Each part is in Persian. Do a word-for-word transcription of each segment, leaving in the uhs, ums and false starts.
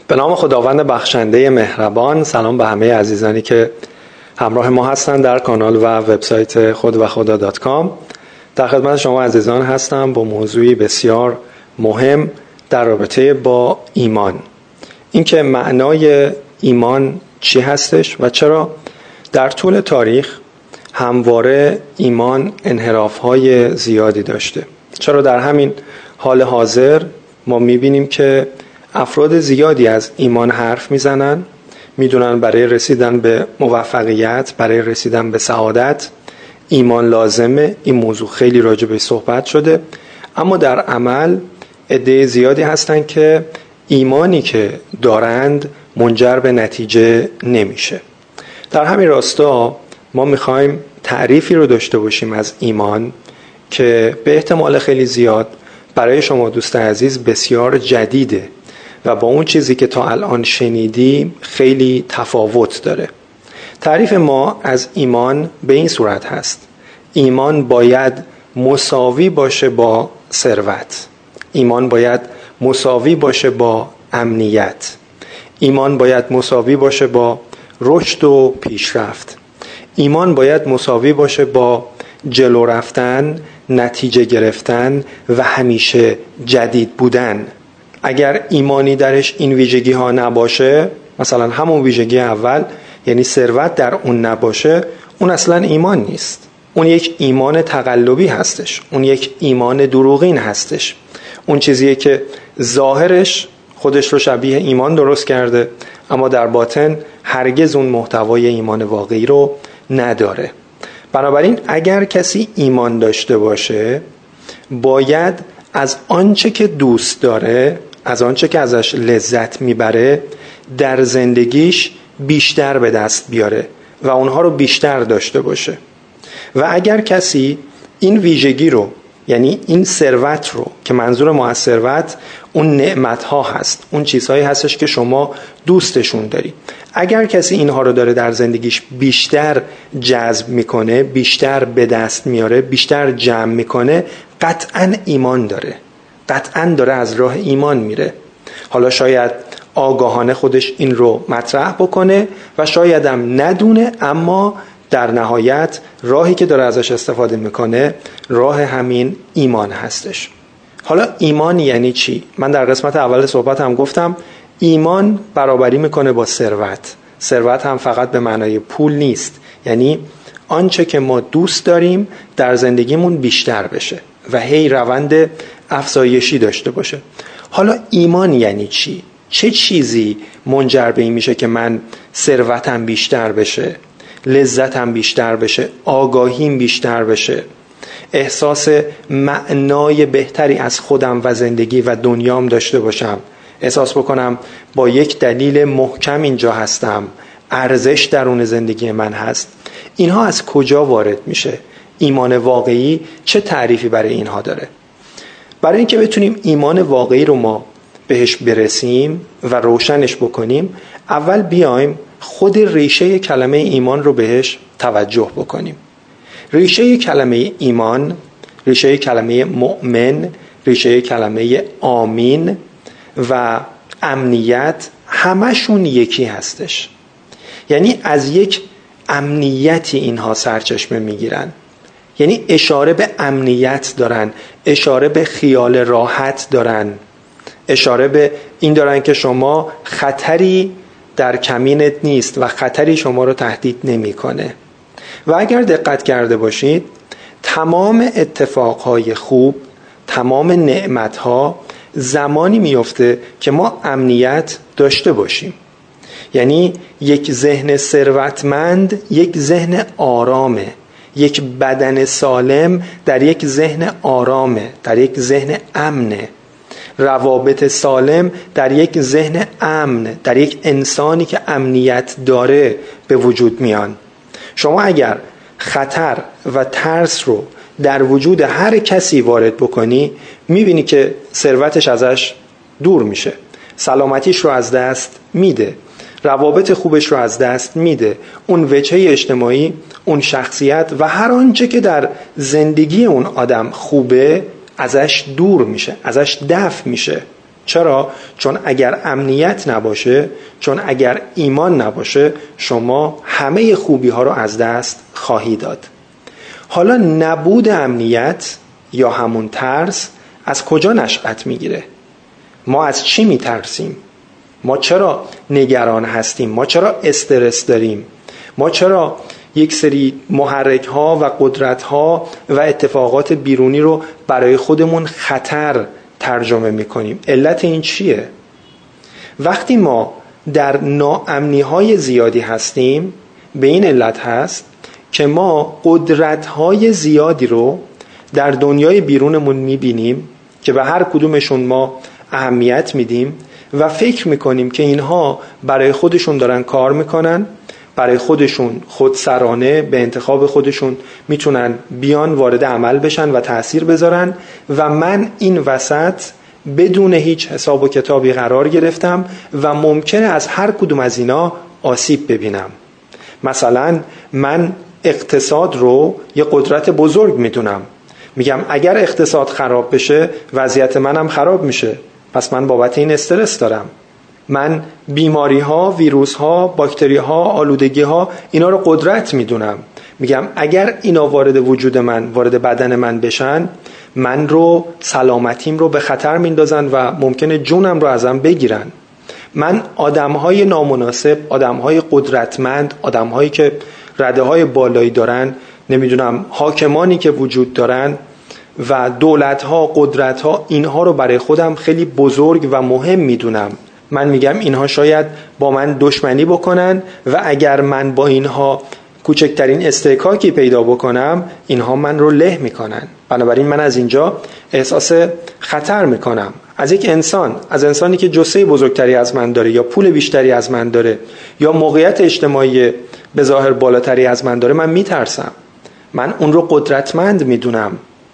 به نام خداوند بخشنده مهربان. سلام به همه عزیزانی که همراه ما هستند در کانال و وبسایت خود و خدا دات کام. در خدمت شما عزیزان هستم با موضوعی بسیار مهم در رابطه با ایمان. اینکه معنای ایمان چی هستش و چرا در طول تاریخ همواره ایمان انحراف‌های زیادی داشته. چرا در همین حال حاضر ما می‌بینیم که افراد زیادی از ایمان حرف میزنن، میدونن برای رسیدن به موفقیت، برای رسیدن به سعادت ایمان لازمه. این موضوع خیلی راجع بهش صحبت شده، اما در عمل عده زیادی هستن که ایمانی که دارند منجر به نتیجه نمیشه. در همین راستا ما میخوایم تعریفی رو داشته باشیم از ایمان که به احتمال خیلی زیاد برای شما دوست عزیز بسیار جدیده و با اون چیزی که تا الان شنیدیم خیلی تفاوت داره. تعریف ما از ایمان به این صورت هست: ایمان باید مساوی باشه با ثروت، ایمان باید مساوی باشه با امنیت، ایمان باید مساوی باشه با رشد و پیشرفت، ایمان باید مساوی باشه با جلو رفتن، نتیجه گرفتن و همیشه جدید بودن. اگر ایمانی درش این ویژگی ها نباشه، مثلا همون ویژگی اول یعنی ثروت در اون نباشه، اون اصلا ایمان نیست. اون یک ایمان تقلبی هستش، اون یک ایمان دروغین هستش. اون چیزیه که ظاهرش خودش رو شبیه ایمان درست کرده، اما در باطن هرگز اون محتوای ایمان واقعی رو نداره. بنابراین اگر کسی ایمان داشته باشه، باید از آنچه که دوست داره، از آنچه که ازش لذت میبره، در زندگیش بیشتر به دست بیاره و اونها رو بیشتر داشته باشه. و اگر کسی این ویژگی رو، یعنی این ثروت رو، که منظور ما از ثروت اون نعمت‌ها هست، اون چیزهایی هستش که شما دوستشون داری، اگر کسی اینها رو داره در زندگیش بیشتر جذب میکنه، بیشتر به دست میاره، بیشتر جمع میکنه، قطعاً ایمان داره، قطعاً داره از راه ایمان میره. حالا شاید آگاهانه خودش این رو مطرح بکنه و شاید هم ندونه، اما در نهایت راهی که داره ازش استفاده میکنه راه همین ایمان هستش. حالا ایمان یعنی چی؟ من در قسمت اول صحبت هم گفتم ایمان برابری میکنه با ثروت. ثروت هم فقط به معنای پول نیست، یعنی آنچه که ما دوست داریم در زندگیمون بیشتر بشه و هی روند افزایشی داشته باشه. حالا ایمان یعنی چی؟ چه چیزی منجر به این میشه که من ثروتم بیشتر بشه، لذتم بیشتر بشه، آگاهیم بیشتر بشه، احساس معنای بهتری از خودم و زندگی و دنیام داشته باشم، احساس بکنم با یک دلیل محکم اینجا هستم، ارزش درون زندگی من هست. اینها از کجا وارد میشه؟ ایمان واقعی چه تعریفی برای اینها داره؟ برای اینکه بتونیم ایمان واقعی رو ما بهش برسیم و روشنش بکنیم، اول بیایم خود ریشه کلمه ایمان رو بهش توجه بکنیم. ریشه کلمه ایمان، ریشه کلمه مؤمن، ریشه کلمه آمین و امنیت همشون یکی هستش. یعنی از یک امنیتی اینها سرچشمه میگیرن، یعنی اشاره به امنیت دارن، اشاره به خیال راحت دارن، اشاره به این دارن که شما خطری در کمینت نیست و خطری شما رو تهدید نمیکنه. و اگر دقت کرده باشید تمام اتفاقهای خوب، تمام نعمتها زمانی میفته که ما امنیت داشته باشیم. یعنی یک ذهن ثروتمند یک ذهن آرامه، یک بدن سالم در یک ذهن آرامه، در یک ذهن امنه، روابط سالم در یک ذهن امن، در یک انسانی که امنیت داره به وجود میان. شما اگر خطر و ترس رو در وجود هر کسی وارد بکنی، میبینی که ثروتش ازش دور میشه، سلامتیش رو از دست میده، روابط خوبش رو از دست میده، اون وجهه اجتماعی، اون شخصیت و هر آنچه که در زندگی اون آدم خوبه ازش دور میشه، ازش دفع میشه. چرا؟ چون اگر امنیت نباشه، چون اگر ایمان نباشه، شما همه خوبی ها رو از دست خواهی داد. حالا نبود امنیت یا همون ترس از کجا نشأت میگیره؟ ما از چی میترسیم؟ ما چرا نگران هستیم؟ ما چرا استرس داریم؟ ما چرا یک سری محرک ها و قدرت ها و اتفاقات بیرونی رو برای خودمون خطر ترجمه میکنیم؟ علت این چیه؟ وقتی ما در ناامنی های زیادی هستیم، به این علت هست که ما قدرت های زیادی رو در دنیای بیرونمون میبینیم که به هر کدومشون ما اهمیت میدیم و فکر میکنیم که اینها برای خودشون دارن کار میکنن، برای خودشون خودسرانه به انتخاب خودشون میتونن بیان وارد عمل بشن و تأثیر بذارن و من این وسط بدون هیچ حساب و کتابی قرار گرفتم و ممکنه از هر کدوم از اینا آسیب ببینم. مثلا من اقتصاد رو یه قدرت بزرگ میدونم، میگم اگر اقتصاد خراب بشه وضعیت منم خراب میشه، پس من بابت این استرس دارم. من بیماری ها، ویروس ها، باکتری ها، آلودگی ها، اینا رو قدرت میدونم، میگم اگر اینا وارد وجود من، وارد بدن من بشن، من رو، سلامتیم رو به خطر میندازن و ممکنه جونم رو ازم بگیرن. من آدم های نامناسب، آدم های قدرتمند، آدم هایی که رده های بالایی دارن، نمیدونم حاکمانی که وجود دارن و دولت ها، قدرت ها، اینها رو برای خودم خیلی بزرگ و مهم میدونم. من میگم اینها شاید با من دشمنی بکنن و اگر من با اینها کوچکترین استحکاکی پیدا بکنم، اینها من رو له میکنن. بنابراین من از اینجا احساس خطر میکنم. از یک انسان، از انسانی که جثه بزرگتری از من داره یا پول بیشتری از من داره یا موقعیت اجتماعی به ظاهر بالاتری از من داره، من میترسم. من اون رو قدرتمند میدونم.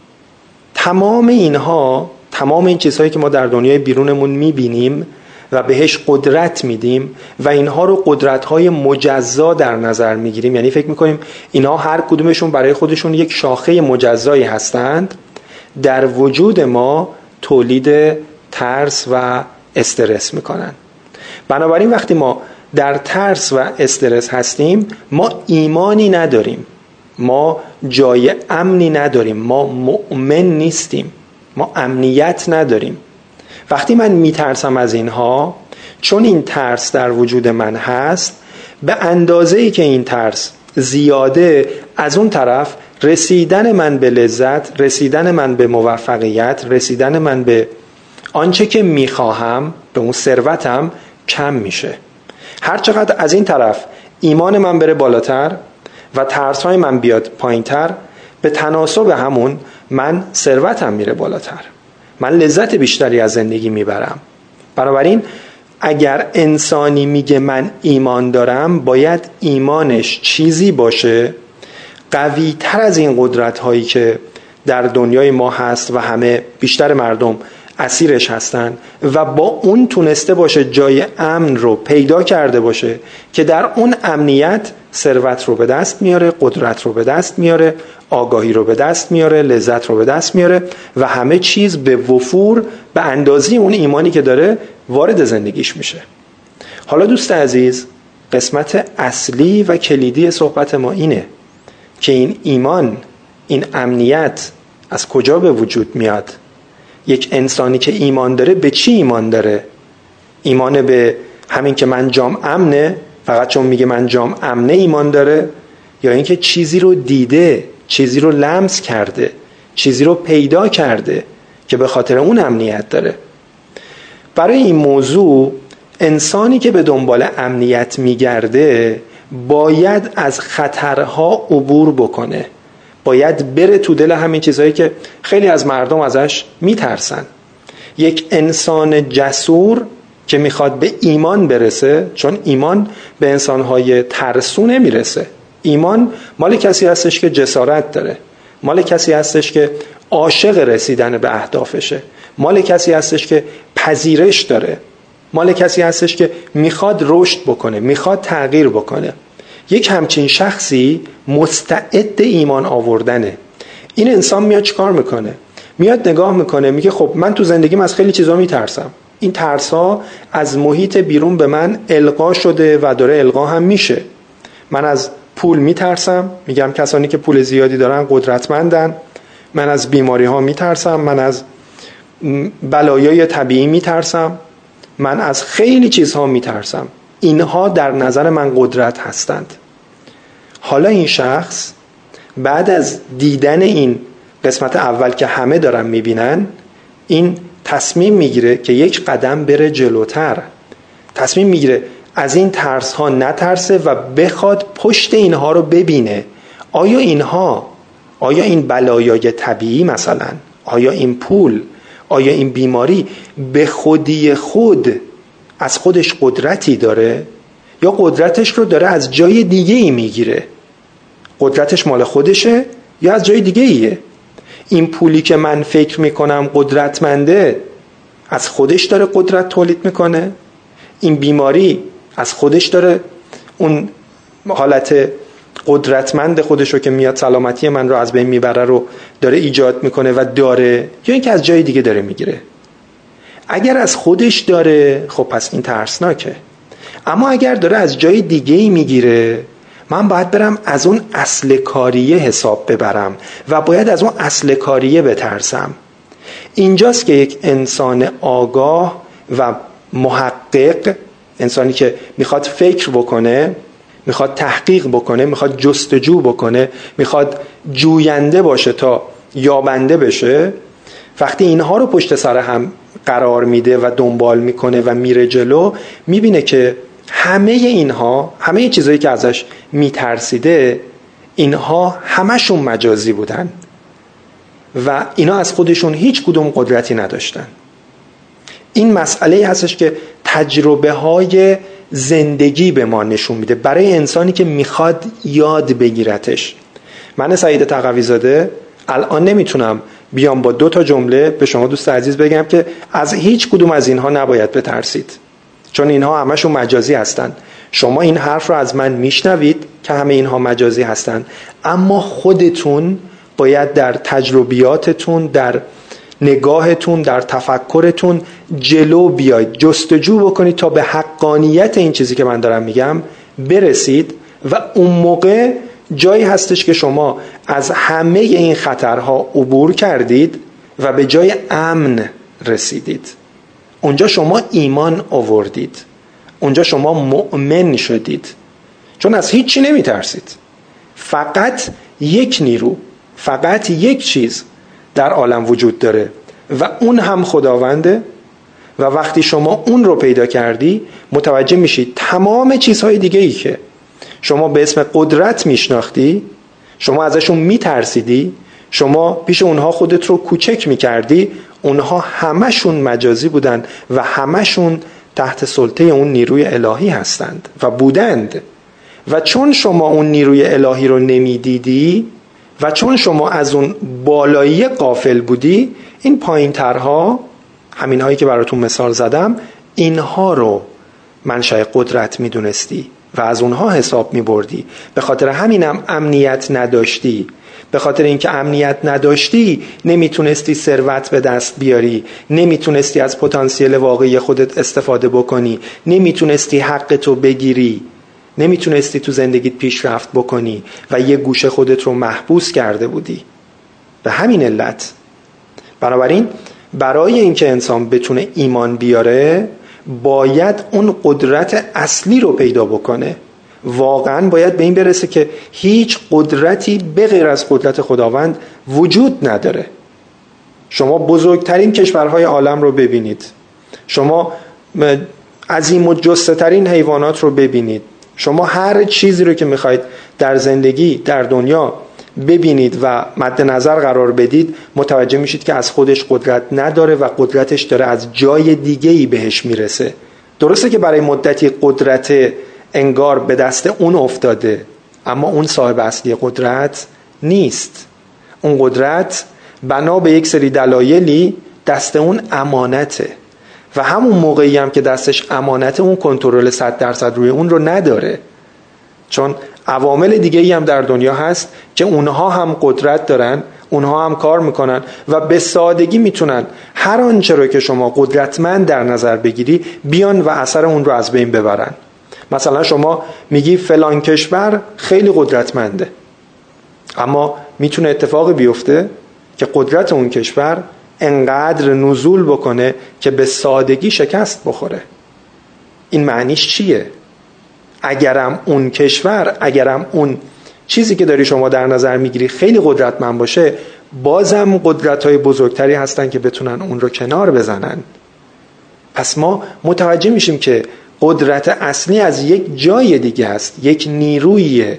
تمام اینها، تمام این چیزهایی که ما در دنیای بیرونمون میبینیم و بهش قدرت میدیم و اینها رو قدرت‌های مجزا در نظر میگیریم، یعنی فکر میکنیم اینها هر کدومشون برای خودشون یک شاخه مجزایی هستند، در وجود ما تولید ترس و استرس میکنن. بنابراین وقتی ما در ترس و استرس هستیم، ما ایمانی نداریم، ما جای امنی نداریم، ما مؤمن نیستیم، ما امنیت نداریم. وقتی من میترسم از اینها، چون این ترس در وجود من هست، به اندازه‌ای که این ترس زیاده، از اون طرف رسیدن من به لذت، رسیدن من به موفقیت، رسیدن من به آنچه که میخواهم، به اون ثروتم، کم میشه. هر چقدر از این طرف ایمان من بره بالاتر و ترس‌های من بیاد پایین‌تر، به تناسب همون من ثروتم میره بالاتر، من لذت بیشتری از زندگی میبرم. بنابراین اگر انسانی میگه من ایمان دارم، باید ایمانش چیزی باشه قوی تر از این قدرت هایی که در دنیای ما هست و همه بیشتر مردم اسیرش هستن و با اون تونسته باشه جای امن رو پیدا کرده باشه که در اون امنیت ثروت رو به دست میاره، قدرت رو به دست میاره، آگاهی رو به دست میاره، لذت رو به دست میاره و همه چیز به وفور به اندازه اون ایمانی که داره وارد زندگیش میشه. حالا دوست عزیز، قسمت اصلی و کلیدی صحبت ما اینه که این ایمان، این امنیت از کجا به وجود میاد؟ یک انسانی که ایمان داره به چی ایمان داره؟ ایمان به همین که من جام امنه، فقط چون میگه من جام امنه ایمان داره، یا اینکه چیزی رو دیده، چیزی رو لمس کرده، چیزی رو پیدا کرده که به خاطر اون امنیت داره؟ برای این موضوع انسانی که به دنبال امنیت میگرده باید از خطرها عبور بکنه، باید بره تو دل همین چیزهایی که خیلی از مردم ازش میترسن. یک انسان جسور که میخواد به ایمان برسه، چون ایمان به انسانهای ترسو نمیرسه، ایمان مال کسی هستش که جسارت داره، مال کسی هستش که عاشق رسیدن به اهدافشه، مال کسی هستش که پذیرش داره، مال کسی هستش که میخواد رشد بکنه، میخواد تغییر بکنه. یک همچین شخصی مستعد ایمان آوردنه. این انسان میاد چیکار میکنه؟ میاد نگاه میکنه، میگه خب من تو زندگیم از خیلی چیزا میترسم، این ترس‌ها از محیط بیرون به من القا شده و داره القا هم میشه. من از پول میترسم، میگم کسانی که پول زیادی دارن قدرتمندن. من از بیماری ها میترسم، من از بلایای طبیعی میترسم، من از خیلی چیزها میترسم. اینها در نظر من قدرت هستند. حالا این شخص بعد از دیدن این قسمت اول که همه دارن میبینن، این تصمیم میگیره که یک قدم بره جلوتر. تصمیم میگیره از این ترس ها نترسه و بخواد پشت اینها رو ببینه. آیا اینها، آیا این بلایای طبیعی مثلا، آیا این پول، آیا این بیماری به خودی خود از خودش قدرتی داره یا قدرتش رو داره از جای دیگه ای میگیره؟ قدرتش مال خودشه یا از جای دیگه ایه؟ این پولی که من فکر میکنم قدرتمنده از خودش داره قدرت تولید میکنه؟ این بیماری از خودش داره اون حالت قدرتمند خودش رو که میاد سلامتی من رو از بین میبره رو داره ایجاد میکنه و داره، یا اینکه از جای دیگه داره میگیره؟ اگر از خودش داره خب پس این ترسناکه. اما اگر داره از جای دیگه ای میگیره، من باید برم از اون اصل کاریه حساب ببرم و باید از اون اصل کاریه بترسم. اینجاست که یک انسان آگاه و محقق، انسانی که میخواد فکر بکنه، میخواد تحقیق بکنه، میخواد جستجو بکنه، میخواد جوینده باشه تا یابنده بشه، وقتی اینها رو پشت سر هم قرار میده و دنبال میکنه و میره جلو، میبینه که همه اینها، همه چیزایی که ازش میترسیده، اینها همشون مجازی بودن و اینا از خودشون هیچ کدوم قدرتی نداشتن. این مسئله هستش که تجربه های زندگی به ما نشون میده برای انسانی که میخواد یاد بگیرتش. من سعید تقوی زاده الان نمیتونم بیام با دو تا جمله به شما دوست عزیز بگم که از هیچ کدوم از اینها نباید بترسید، چون اینها همشون مجازی هستن. شما این حرف رو از من میشنوید که همه اینها مجازی هستن، اما خودتون باید در تجربیاتتون، در نگاهتون، در تفکرتون جلو بیاید، جستجو بکنید تا به حقانیت این چیزی که من دارم میگم برسید و اون موقع جایی هستش که شما از همه این خطرها عبور کردید و به جای امن رسیدید. اونجا شما ایمان آوردید، اونجا شما مؤمن شدید، چون از هیچی نمی ترسید. فقط یک نیرو، فقط یک چیز در عالم وجود داره و اون هم خداونده و وقتی شما اون رو پیدا کردی متوجه میشید تمام چیزهای دیگه ای که شما به اسم قدرت میشناختی، شما ازشون میترسیدی، شما پیش اونها خودت رو کوچک میکردی، اونها همشون مجازی بودن و همشون تحت سلطه اون نیروی الهی هستند و بودند. و چون شما اون نیروی الهی رو نمیدیدی و چون شما از اون بالایی غافل بودی، این پایین ترها، همین هایی که براتون مثال زدم، اینها رو منشأ قدرت میدونستی و از اونها حساب میبردی. به خاطر همینم امنیت نداشتی. به خاطر اینکه امنیت نداشتی نمیتونستی ثروت به دست بیاری، نمیتونستی از پتانسیل واقعی خودت استفاده بکنی، نمیتونستی حقتو بگیری، نمیتونستی تو زندگیت پیشرفت بکنی و یه گوشه خودت رو محبوس کرده بودی. به همین علت بنابراین برای اینکه انسان بتونه ایمان بیاره باید اون قدرت اصلی رو پیدا بکنه. واقعا باید به این برسه که هیچ قدرتی به غیر از قدرت خداوند وجود نداره. شما بزرگترین کشورهای عالم رو ببینید، شما عظیم و جثه ترین حیوانات رو ببینید، شما هر چیزی رو که میخواید در زندگی در دنیا ببینید و مد نظر قرار بدید متوجه میشید که از خودش قدرت نداره و قدرتش داره از جای دیگه‌ای بهش میرسه. درسته که برای مدتی قدرت انگار به دست اون افتاده، اما اون صاحب اصلی قدرت نیست. اون قدرت بنا به یک سری دلایلی دست اون امانته و همون موقعی هم که دستش امانته اون کنترل صد درصد روی اون رو نداره، چون عوامل دیگه‌ای هم در دنیا هست که اونها هم قدرت دارن، اونها هم کار میکنن و به سادگی میتونن هر آنچه رو که شما قدرتمند در نظر بگیری بیان و اثر اون رو از بین ببرن. مثلا شما میگی فلان کشور خیلی قدرتمنده، اما میتونه اتفاقی بیفته که قدرت اون کشور انقدر نزول بکنه که به سادگی شکست بخوره. این معنیش چیه؟ اگرم اون کشور، اگرم اون چیزی که داری شما در نظر میگیری خیلی قدرتمند باشه، بازم قدرت‌های بزرگتری هستن که بتونن اون رو کنار بزنن. پس ما متوجه میشیم که قدرت اصلی از یک جای دیگه است، یک نیروی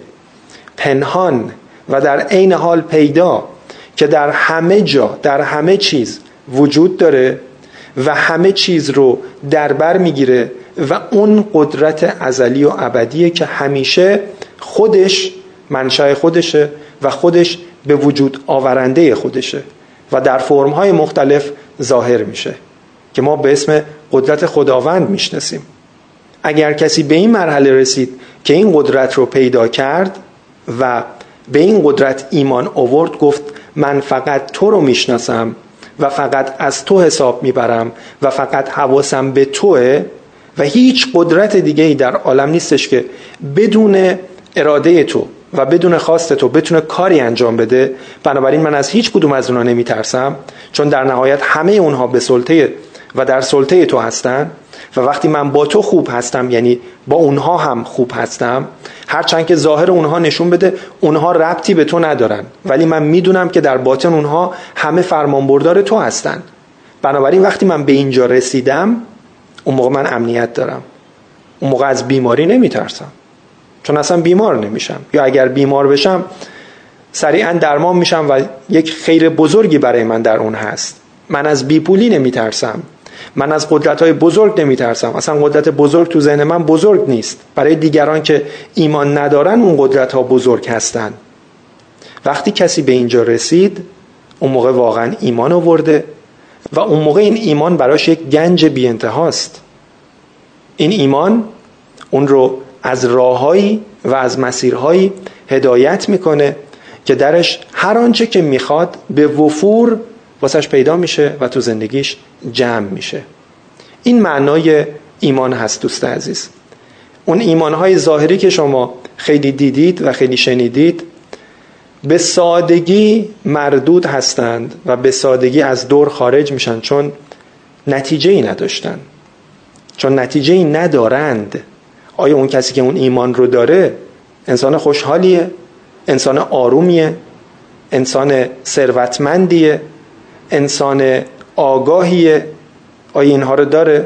پنهان و در عین حال پیدا که در همه جا، در همه چیز وجود داره و همه چیز رو در بر میگیره و اون قدرت ازلی و ابدیه که همیشه خودش منشأ خودشه و خودش به وجود آورنده خودشه و در فرم‌های مختلف ظاهر میشه که ما به اسم قدرت خداوند میشناسیم. اگر کسی به این مرحله رسید که این قدرت رو پیدا کرد و به این قدرت ایمان آورد، گفت من فقط تو رو میشناسم و فقط از تو حساب میبرم و فقط حواسم به توه و هیچ قدرت دیگه‌ای در عالم نیستش که بدون اراده تو و بدون خواست تو بتونه کاری انجام بده، بنابراین من از هیچ کدوم از اونها نمیترسم، چون در نهایت همه اونها به سلطه و در سلطه تو هستن و وقتی من با تو خوب هستم یعنی با اونها هم خوب هستم، هرچند که ظاهر اونها نشون بده اونها ربطی به تو ندارن، ولی من میدونم که در باطن اونها همه فرمانبردار تو هستن. بنابراین وقتی من به اینجا رسیدم، اون موقع من امنیت دارم، اون موقع از بیماری نمیترسم، چون اصلا بیمار نمیشم، یا اگر بیمار بشم سریعا درمان میشم و یک خیر بزرگی برای من در اون هست. من از بیپولی نمیترسم، من از قدرت‌های بزرگ نمیترسم، اصلا قدرت بزرگ تو ذهن من بزرگ نیست. برای دیگران که ایمان ندارن اون قدرت‌ها بزرگ هستن. وقتی کسی به اینجا رسید، اون موقع واقعا ایمان آورده و اون موقع این ایمان براش یک گنج بی انتهاست. این ایمان اون رو از راههایی و از مسیرهایی هدایت میکنه که درش هر آنچه که میخواد به وفور واسش پیدا میشه و تو زندگیش جمع میشه. این معنای ایمان هست دوست عزیز. اون ایمانهای ظاهری که شما خیلی دیدید و خیلی شنیدید به سادگی مردود هستند و به سادگی از دور خارج میشن، چون نتیجه‌ای نداشتن، چون نتیجه‌ای ندارند. آیا اون کسی که اون ایمان رو داره انسان خوشحالیه؟ انسان آرومیه؟ انسان ثروتمندیه؟ انسان آگاهیه؟ آیا اینها رو داره؟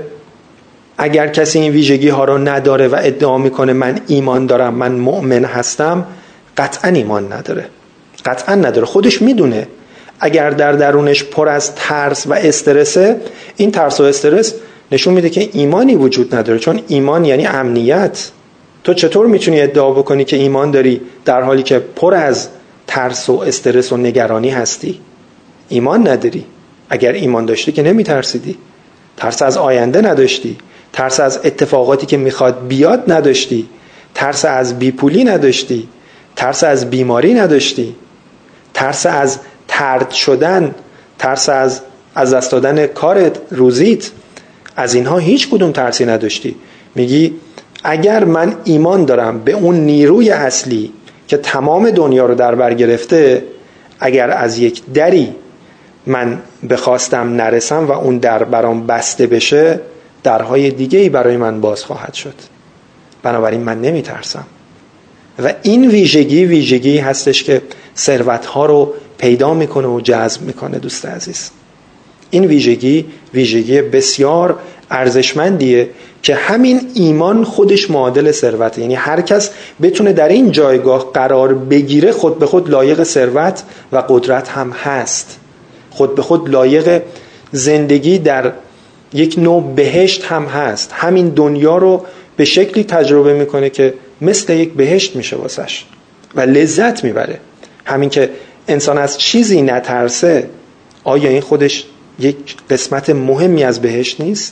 اگر کسی این ویژگی ها رو نداره و ادعا میکنه من ایمان دارم، من مؤمن هستم، قطعا ایمان نداره، قطعا نداره. خودش میدونه اگر در درونش پر از ترس و استرسه، این ترس و استرس نشون میده که ایمانی وجود نداره، چون ایمان یعنی امنیت. تو چطور میتونی ادعا بکنی که ایمان داری در حالی که پر از ترس و استرس و نگرانی هستی؟ ایمان نداری. اگر ایمان داشتی که نمیترسیدی، ترس از آینده نداشتی، ترس از اتفاقاتی که میخواد بیاد نداشتی، ترس از بیپولی نداشتی، ترس از بیماری نداشتی، ترس از طرد شدن، ترس از از دست دادن کارت، روزیت، از اینها هیچ کدوم ترسی نداشتی. میگی اگر من ایمان دارم به اون نیروی اصلی که تمام دنیا رو در بر گرفته، اگر از یک دری من بخواستم نرسم و اون در برام بسته بشه، درهای دیگه‌ای برای من باز خواهد شد. بنابراین من نمیترسم. و این ویژگی ویژگی هستش که ثروت‌ها رو پیدا میکنه و جذب میکنه دوست عزیز. این ویژگی ویژگی بسیار ارزشمندیه که همین ایمان خودش معادل ثروت، یعنی هر کس بتونه در این جایگاه قرار بگیره خود به خود لایق ثروت و قدرت هم هست، خود به خود لایق زندگی در یک نوع بهشت هم هست. همین دنیا رو به شکلی تجربه میکنه که مثل یک بهشت میشه واسش و لذت میبره. همین که انسان از چیزی نترسه، آیا این خودش یک قسمت مهمی از بهشت نیست؟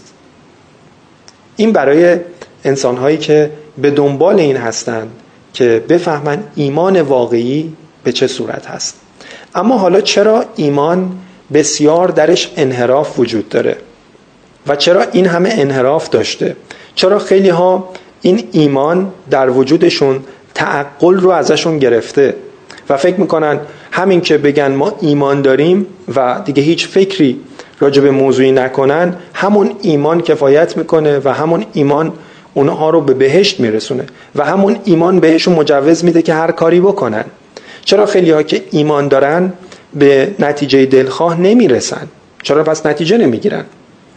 این برای انسان‌هایی که به دنبال این هستند که بفهمن ایمان واقعی به چه صورت هست. اما حالا چرا ایمان بسیار درش انحراف وجود داره و چرا این همه انحراف داشته؟ چرا خیلی ها این ایمان در وجودشون تعقل رو ازشون گرفته و فکر میکنن همین که بگن ما ایمان داریم و دیگه هیچ فکری راجع به موضوعی نکنن، همون ایمان کفایت میکنه و همون ایمان اونها رو به بهشت میرسونه و همون ایمان بهشون مجوز میده که هر کاری بکنن. چرا خیلی ها که ایمان دارن به نتیجه دلخواه نمیرسن؟ چرا پس نتیجه نمیگیرن؟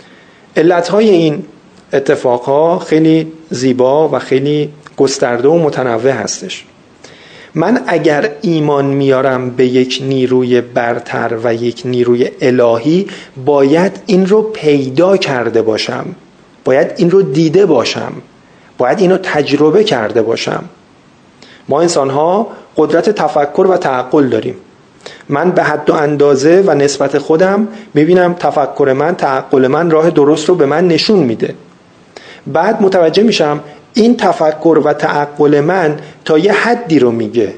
علتهای این اتفاقها خیلی زیبا و خیلی گسترده و متنوع هستش. من اگر ایمان میارم به یک نیروی برتر و یک نیروی الهی، باید این رو پیدا کرده باشم، باید این رو دیده باشم، باید این رو تجربه کرده باشم. ما انسان ها قدرت تفکر و تعقل داریم. من به حد و اندازه و نسبت خودم میبینم تفکر من، تعقل من راه درست رو به من نشون میده. بعد متوجه میشم این تفکر و تعقل من تا یه حدی رو میگه،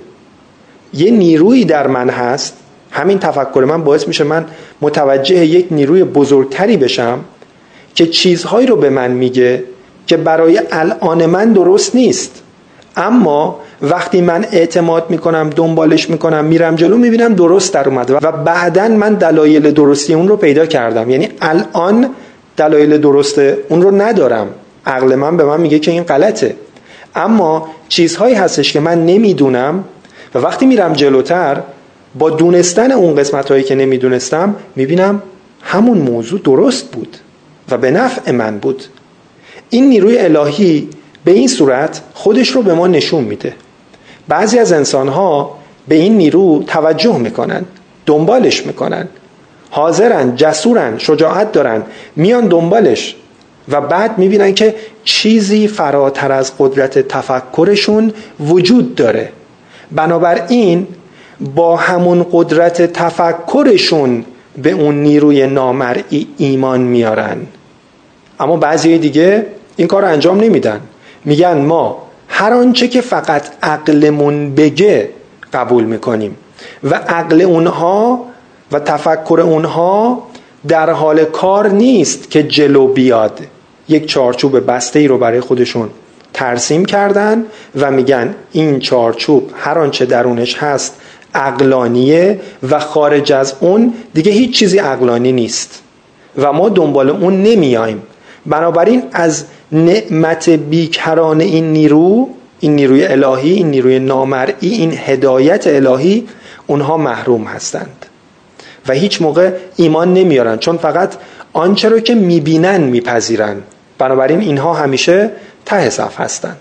یه نیرویی در من هست. همین تفکر من باعث میشه من متوجه یک نیروی بزرگتری بشم که چیزهایی رو به من میگه که برای الان من درست نیست، اما وقتی من اعتماد میکنم، دنبالش میکنم، میرم جلو، میبینم درست در اومده و بعداً من دلایل درستی اون رو پیدا کردم. یعنی الان دلایل درست اون رو ندارم، عقل من به من میگه که این غلطه، اما چیزهایی هستش که من نمیدونم و وقتی میرم جلوتر با دونستن اون قسمتهایی که نمیدونستم میبینم همون موضوع درست بود و به نفع من بود. این نیروی الهی به این صورت خودش رو به ما نشون میده. بعضی از انسانها به این نیرو توجه میکنن، دنبالش میکنن، حاضرن، جسورن، شجاعت دارن، میان دنبالش و بعد میبینن که چیزی فراتر از قدرت تفکرشون وجود داره. بنابراین با همون قدرت تفکرشون به اون نیروی نامرئی ایمان میارن. اما بعضی دیگه این کار رو انجام نمیدن، میگن ما هر آنچه که فقط عقلمون بگه قبول میکنیم و عقل اونها و تفکر اونها در حال کار نیست که جلو بیاد. یک چارچوب بسته‌ای رو برای خودشون ترسیم کردن و میگن این چارچوب هر آنچه درونش هست عقلانیه و خارج از اون دیگه هیچ چیزی عقلانی نیست و ما دنبال اون نمیایم. بنابراین از نعمت بیکران این نیرو، این نیروی الهی، این نیروی نامرئی، این هدایت الهی، اونها محروم هستند و هیچ موقع ایمان نمیارن، چون فقط آنچه رو که میبینن میپذیرن. بنابراین اینها همیشه ته صف هستن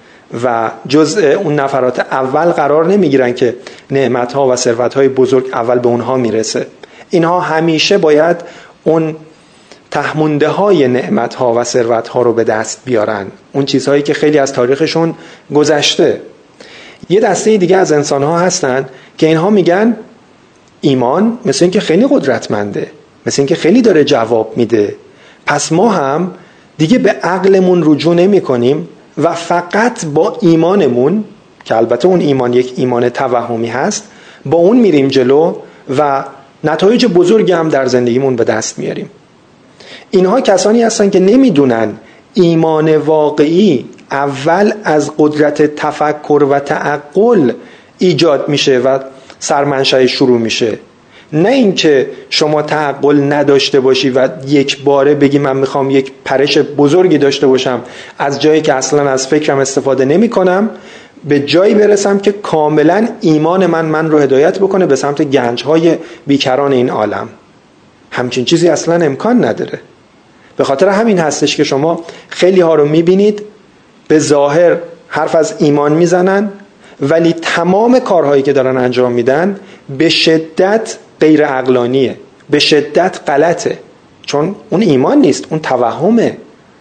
و جزء اون نفرات اول قرار نمیگیرن که نعمتها و ثروتهای بزرگ اول به اونها میرسه. اینها همیشه باید اون تهمونده های نعمت ها و ثروت ها رو به دست بیارن، اون چیزهایی که خیلی از تاریخشون گذشته. یه دسته دیگه از انسان ها هستن که اینها میگن ایمان مثل این که خیلی قدرتمنده، مثل این که خیلی داره جواب میده، پس ما هم دیگه به عقلمون رجوع نمی کنیم و فقط با ایمانمون، که البته اون ایمان یک ایمان توهمی هست، با اون میریم جلو و نتایج بزرگی هم در زندگیمون به دست میاریم. اینها کسانی هستن که نمیدونن ایمان واقعی اول از قدرت تفکر و تعقل ایجاد میشه و سرمنشأ شروع میشه، نه اینکه شما تعقل نداشته باشی و یک باره بگی من میخوام یک پرش بزرگی داشته باشم، از جایی که اصلا از فکرم استفاده نمی کنم به جایی برسم که کاملا ایمان من من رو هدایت بکنه به سمت گنجهای بیکران این عالم. همچین چیزی اصلا امکان نداره. به خاطر همین هستش که شما خیلی ها رو میبینید به ظاهر حرف از ایمان میزنن ولی تمام کارهایی که دارن انجام میدن به شدت غیر عقلانیه، به شدت غلطه، چون اون ایمان نیست، اون توهمه.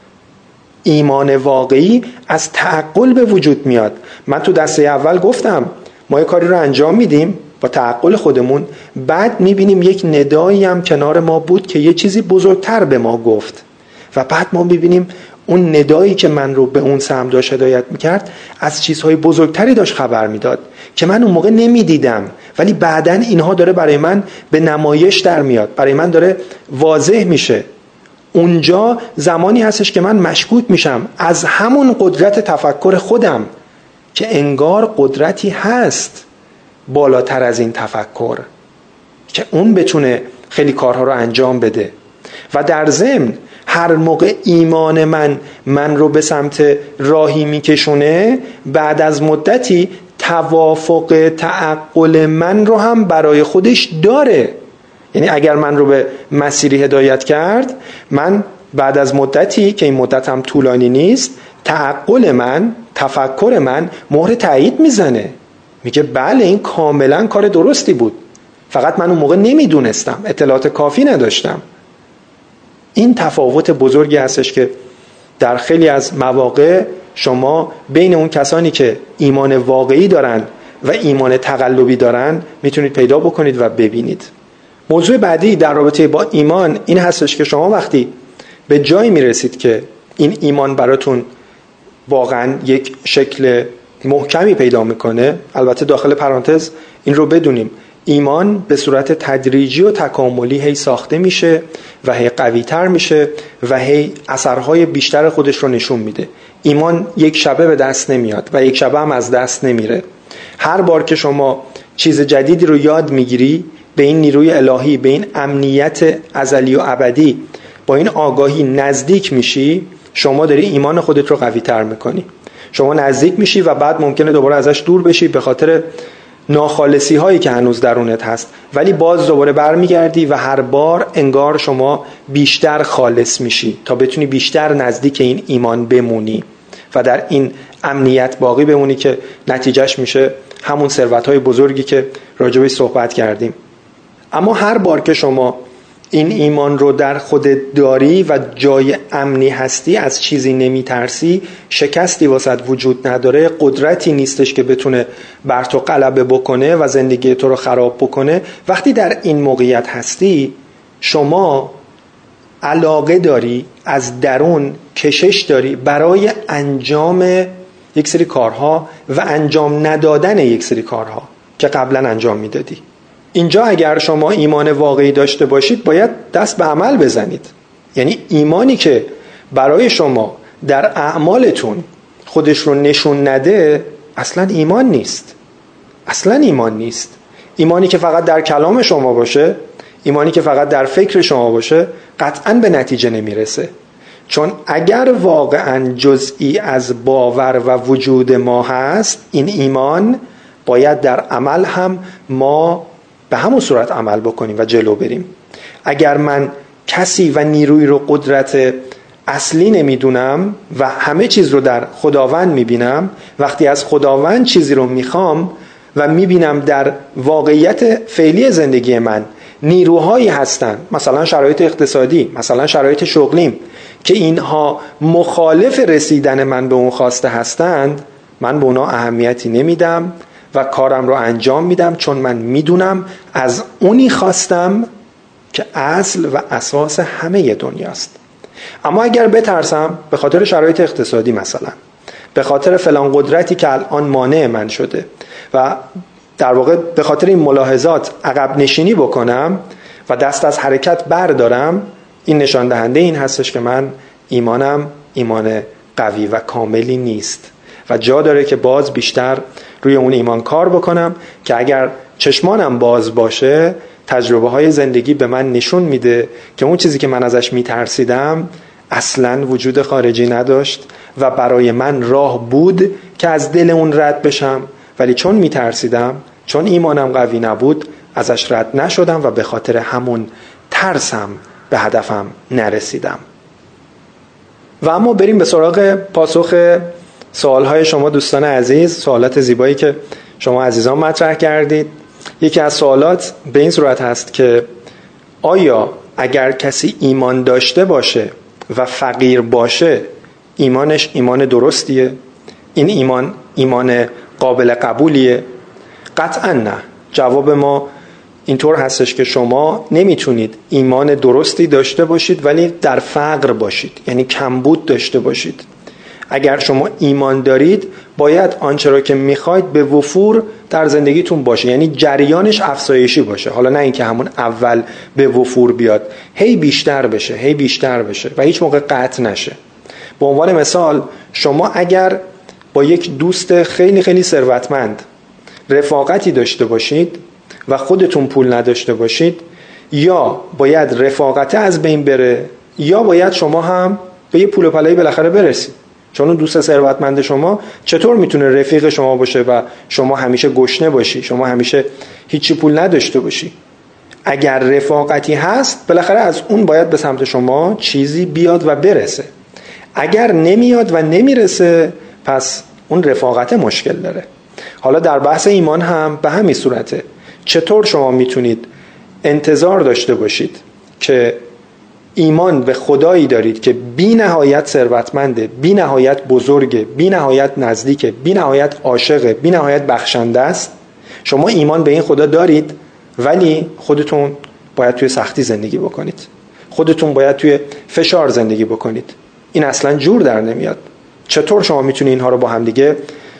ایمان واقعی از تعقل به وجود میاد. من تو دسته اول گفتم ما یه کاری رو انجام میدیم با تعقل خودمون، بعد میبینیم یک ندایی هم کنار ما بود که یه چیزی بزرگتر به ما گفت و بعد ما میبینیم اون ندایی که من رو به اون سمت داشت هدایت میکرد از چیزهای بزرگتری داشت خبر میداد که من اون موقع نمیدیدم، ولی بعداً اینها داره برای من به نمایش در میاد، برای من داره واضح میشه. اونجا زمانی هستش که من مشکوک میشم از همون قدرت تفکر خودم که انگار قدرتی هست بالاتر از این تفکر که اون بتونه خیلی کارها رو انجام بده. و در ضمن هر موقع ایمان من من رو به سمت راهی میکشونه، بعد از مدتی توافق تعقل من رو هم برای خودش داره. یعنی اگر من رو به مسیری هدایت کرد، من بعد از مدتی که این مدت هم طولانی نیست، تعقل من، تفکر من مهر تایید میزنه، میگه بله این کاملا کار درستی بود، فقط من اون موقع نمیدونستم، اطلاعات کافی نداشتم. این تفاوت بزرگی هستش که در خیلی از مواقع شما بین اون کسانی که ایمان واقعی دارن و ایمان تقلبی دارن میتونید پیدا بکنید و ببینید. موضوع بعدی در رابطه با ایمان این هستش که شما وقتی به جایی میرسید که این ایمان براتون واقعا یک شکل محکمی پیدا میکنه، البته داخل پرانتز این رو بدونیم، ایمان به صورت تدریجی و تکاملی هی ساخته میشه و هی قوی تر میشه و هی اثرهای بیشتر خودش رو نشون میده. ایمان یک شبه به دست نمیاد و یک شبه هم از دست نمیره. هر بار که شما چیز جدیدی رو یاد میگیری، به این نیروی الهی، به این امنیت ازلی و ابدی، با این آگاهی نزدیک میشی، شما داری ایمان خودت رو قوی تر میکنی. شما نزدیک میشی و بعد ممکنه دوباره ازش دور بشی به خاطر ناخالصی هایی که هنوز درونت هست، ولی باز دوباره برمیگردی و هر بار انگار شما بیشتر خالص میشی تا بتونی بیشتر نزدیک این ایمان بمونی و در این امنیت باقی بمونی که نتیجهش میشه همون ثروت‌های بزرگی که راجبش صحبت کردیم. اما هر بار که شما این ایمان رو در خودت داری و جای امنی هستی، از چیزی نمیترسی، شکستی واسط وجود نداره، قدرتی نیستش که بتونه بر تو غلبه بکنه و زندگی تو رو خراب بکنه، وقتی در این موقعیت هستی شما علاقه داری، از درون کشش داری برای انجام یک سری کارها و انجام ندادن یک سری کارها که قبلا انجام میدادی. اینجا اگر شما ایمان واقعی داشته باشید باید دست به عمل بزنید. یعنی ایمانی که برای شما در اعمالتون خودش رو نشون نده اصلا ایمان نیست. اصلا ایمان نیست. ایمانی که فقط در کلام شما باشه، ایمانی که فقط در فکر شما باشه، قطعاً به نتیجه نمیرسه. چون اگر واقعاً جزئی از باور و وجود ما هست، این ایمان باید در عمل هم ما به همون صورت عمل بکنیم و جلو بریم. اگر من کسی و نیروی رو قدرت اصلی نمیدونم و همه چیز رو در خداوند میبینم، وقتی از خداوند چیزی رو میخوام و میبینم در واقعیت فعلی زندگی من نیروهایی هستن، مثلا شرایط اقتصادی، مثلا شرایط شغلیم، که اینها مخالف رسیدن من به اون خواسته هستند، من به اونا اهمیتی نمیدم و کارم رو انجام میدم، چون من میدونم از اونی خواستم که اصل و اساس همه دنیاست. اما اگر بترسم به خاطر شرایط اقتصادی، مثلا به خاطر فلان قدرتی که الان مانع من شده و در واقع به خاطر این ملاحظات عقب نشینی بکنم و دست از حرکت بردارم، این نشان دهنده این هستش که من ایمانم ایمان قوی و کاملی نیست و جا داره که باز بیشتر روی اون ایمان کار بکنم که اگر چشمانم باز باشه تجربه های زندگی به من نشون میده که اون چیزی که من ازش میترسیدم اصلاً وجود خارجی نداشت و برای من راه بود که از دل اون رد بشم، ولی چون میترسیدم، چون ایمانم قوی نبود، ازش رد نشدم و به خاطر همون ترسم به هدفم نرسیدم. و اما بریم به سراغ پاسخ سوالهای شما دوستان عزیز، سوالات زیبایی که شما عزیزان مطرح کردید. یکی از سوالات به این صورت هست که آیا اگر کسی ایمان داشته باشه و فقیر باشه ایمانش ایمان درستیه؟ این ایمان ایمان قابل قبولیه؟ قطعا نه. جواب ما اینطور هستش که شما نمیتونید ایمان درستی داشته باشید ولی در فقر باشید، یعنی کمبود داشته باشید. اگر شما ایمان دارید باید آنچه را که میخواید به وفور در زندگیتون باشه، یعنی جریانش افزایشی باشه. حالا نه اینکه همون اول به وفور بیاد، هی بیشتر بشه هی بیشتر بشه و هیچ موقع قطع نشه. به عنوان مثال شما اگر با یک دوست خیلی خیلی ثروتمند رفاقتی داشته باشید و خودتون پول نداشته باشید، یا باید رفاقت از بین بره یا باید شما هم به یه پول و پلایی بالاخره برسید. چون اون دوست ثروتمند شما چطور میتونه رفیق شما باشه و شما همیشه گشنه باشی، شما همیشه هیچی پول نداشته باشی؟ اگر رفاقتی هست بالاخره از اون باید به سمت شما چیزی بیاد و برسه. اگر نمیاد و نمیرسه پس اون رفاقت مشکل داره. حالا در بحث ایمان هم به همین صورته. چطور شما میتونید انتظار داشته باشید که ایمان به خدایی دارید که بی نهایت ثروتمنده، بی نهایت بزرگه، بی نهایت نزدیکه، بی نهایت عاشقه، بی نهایت بخشنده است؟ شما ایمان به این خدا دارید ولی خودتون باید توی سختی زندگی بکنید، خودتون باید توی فشار زندگی بکنید. این اصلا جور در نمیاد. چطور شما میتونید اینها رو با هم دیگه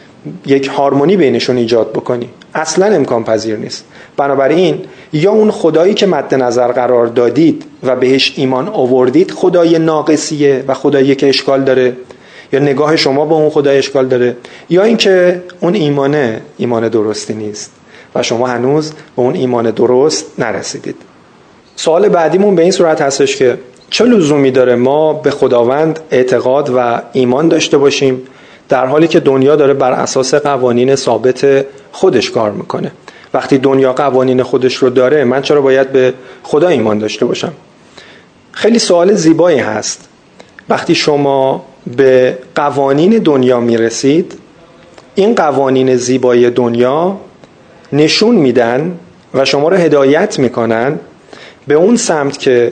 یک هارمونی بینشون ایجاد بکنی؟ اصلا امکان پذیر نیست. بنابراین یا اون خدایی که مد نظر قرار دادید و بهش ایمان آوردید خدای ناقصیه و خدایی که اشکال داره، یا نگاه شما به اون خدای اشکال داره، یا اینکه اون ایمانه ایمان درستی نیست و شما هنوز به اون ایمان درست نرسیدید. سوال بعدیمون به این صورت هستش که چه لزومی داره ما به خداوند اعتقاد و ایمان داشته باشیم در حالی که دنیا داره بر اساس قوانین ثابت خودش کار میکنه؟ وقتی دنیا قوانین خودش رو داره من چرا باید به خدا ایمان داشته باشم؟ خیلی سوال زیبایی هست. وقتی شما به قوانین دنیا میرسید، این قوانین زیبای دنیا نشون میدن و شما رو هدایت میکنن به اون سمت که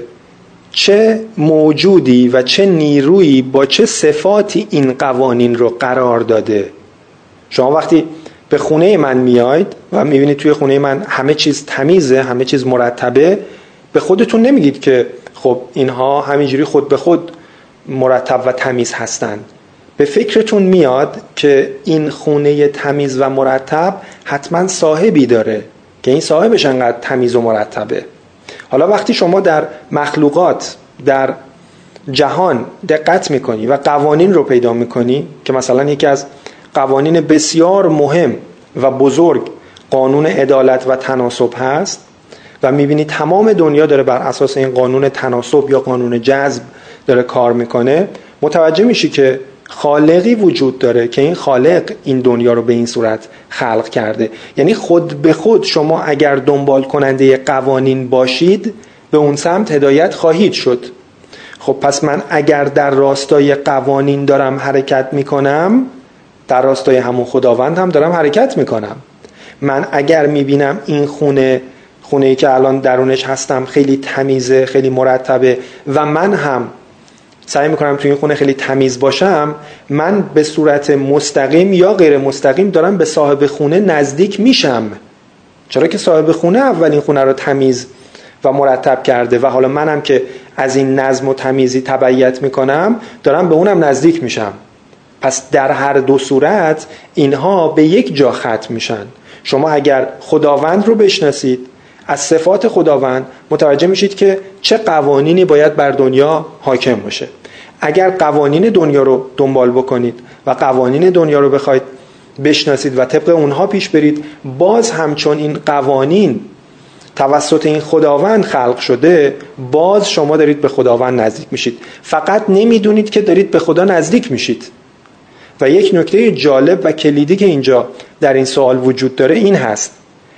چه موجودی و چه نیرویی با چه صفاتی این قوانین رو قرار داده. شما وقتی به خونه من میاید و میبینید توی خونه من همه چیز تمیزه، همه چیز مرتبه، به خودتون نمیگید که خب اینها همینجوری خود به خود مرتب و تمیز هستن. به فکرتون میاد که این خونه تمیز و مرتب حتما صاحبی داره که این صاحبش انقدر تمیز و مرتبه. حالا وقتی شما در مخلوقات، در جهان دقت میکنی و قوانین رو پیدا میکنی که مثلا یکی از قوانین بسیار مهم و بزرگ قانون عدالت و تناسب هست و میبینی تمام دنیا داره بر اساس این قانون تناسب یا قانون جذب داره کار میکنه، متوجه میشی که خالقی وجود داره که این خالق این دنیا رو به این صورت خلق کرده. یعنی خود به خود شما اگر دنبال کننده قوانین باشید به اون سمت هدایت خواهید شد. خب پس من اگر در راستای قوانین دارم حرکت میکنم، در راستای همون خداوند هم دارم حرکت میکنم. من اگر میبینم این خونه خونه‌ای که الان درونش هستم خیلی تمیزه، خیلی مرتبه و من هم سعی میکنم توی این خونه خیلی تمیز باشم، من به صورت مستقیم یا غیر مستقیم دارم به صاحب خونه نزدیک میشم. چرا که صاحب خونه اولین خونه رو تمیز و مرتب کرده و حالا منم که از این نظم و تمیزی تبعیت میکنم دارم به اونم نزدیک میشم. پس در هر دو صورت اینها به یک جا ختم میشن. شما اگر خداوند رو بشناسید، از صفات خداوند متوجه میشید که چه قوانینی باید بر دنیا حاکم باشه. اگر قوانین دنیا رو دنبال بکنید و قوانین دنیا رو بخواید بشناسید و طبق اونها پیش برید، باز همچون این قوانین توسط این خداوند خلق شده، باز شما دارید به خداوند نزدیک میشید. فقط نمیدونید که دارید به خدا نزدیک میشید. و یک نکته جالب و کلیدی که اینجا در این سوال وجود داره این هست: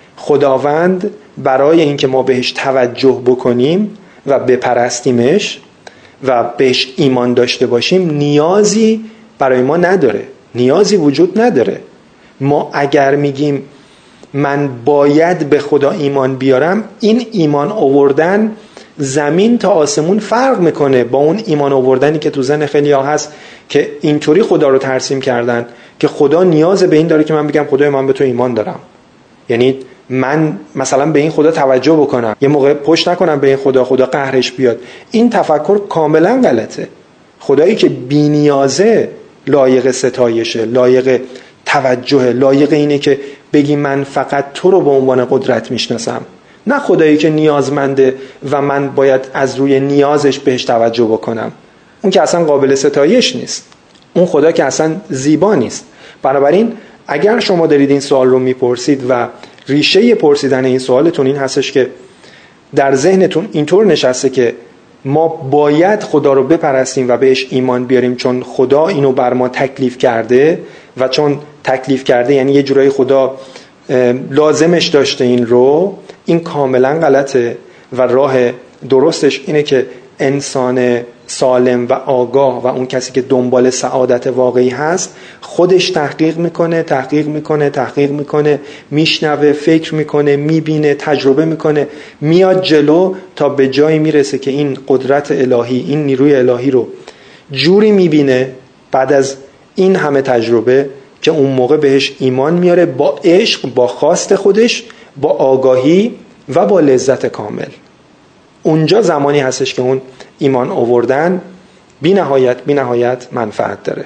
خداوند برای اینکه ما بهش توجه بکنیم و بپرستیمش و بهش ایمان داشته باشیم نیازی برای ما نداره، نیازی وجود نداره. ما اگر میگیم من باید به خدا ایمان بیارم، این ایمان آوردن زمین تا آسمون فرق میکنه با اون ایمان آوردنی که تو ذهن خیلی ها هست که اینطوری خدا رو ترسیم کردن که خدا نیاز به این داره که من بگم خدای من به تو ایمان دارم. یعنی من مثلا به این خدا توجه بکنم، یه موقع پشت نکنم به این خدا، خدا قهرش بیاد. این تفکر کاملا غلطه. خدایی که بی نیازه لایق ستایشه، لایق توجه، لایق اینه که بگی من فقط تو رو به عنوان قدرت میشناسم، نه خدایی که نیازمنده و من باید از روی نیازش بهش توجه بکنم. اون که اصلا قابل ستایش نیست، اون خدا که اصلا زیبا نیست. بنابراین اگر شما دارید این سوال رو میپرسید و ریشه پرسیدن این سوالتون این هستش که در ذهنتون اینطور نشسته که ما باید خدا رو بپرستیم و بهش ایمان بیاریم چون خدا اینو بر ما تکلیف کرده و چون تکلیف کرده یعنی یه جورایی خدا لازمش داشته این رو، این کاملا غلطه و راه درستش اینه که انسان سالم و آگاه و اون کسی که دنبال سعادت واقعی هست خودش تحقیق میکنه تحقیق میکنه تحقیق میکنه میشنوه، فکر میکنه، میبینه، تجربه میکنه، میاد جلو تا به جایی میرسه که این قدرت الهی، این نیروی الهی رو جوری میبینه بعد از این همه تجربه که اون موقع بهش ایمان میاره، با عشق، با خواست خودش، با آگاهی و با لذت کامل. اونجا زمانی هستش که اون ایمان آوردن بی نهایت بی نهایت منفعت داره.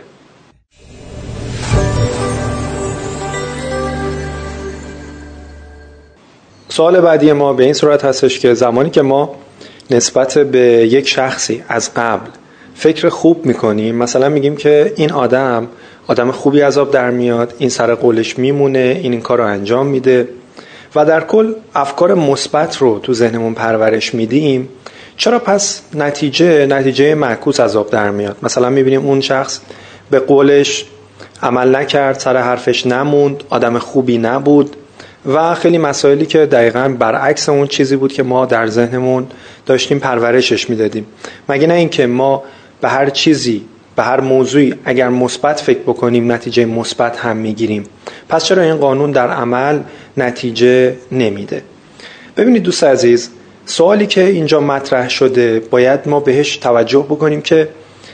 سوال بعدی ما به این صورت هستش که زمانی که ما نسبت به یک شخصی از قبل فکر خوب میکنیم، مثلا میگیم که این آدم آدم خوبی از آب در میاد، این سر قولش میمونه، این این کار رو انجام میده و در کل افکار مثبت رو تو ذهنمون پرورش میدیم، چرا پس نتیجه نتیجه معکوس از آب در میاد؟ مثلا میبینیم اون شخص به قولش عمل نکرد، سر حرفش نموند، آدم خوبی نبود و خیلی مسائلی که دقیقاً برعکس اون چیزی بود که ما در ذهنمون داشتیم پرورشش میدادیم. مگه نه اینکه ما به هر چیزی، به هر موضوعی اگر مثبت فکر بکنیم نتیجه مثبت هم میگیریم؟ پس چرا این قانون در عمل نتیجه نمیده؟ ببینید دوست عزیز، سوالی که اینجا مطرح شده باید ما بهش توجه بکنیم که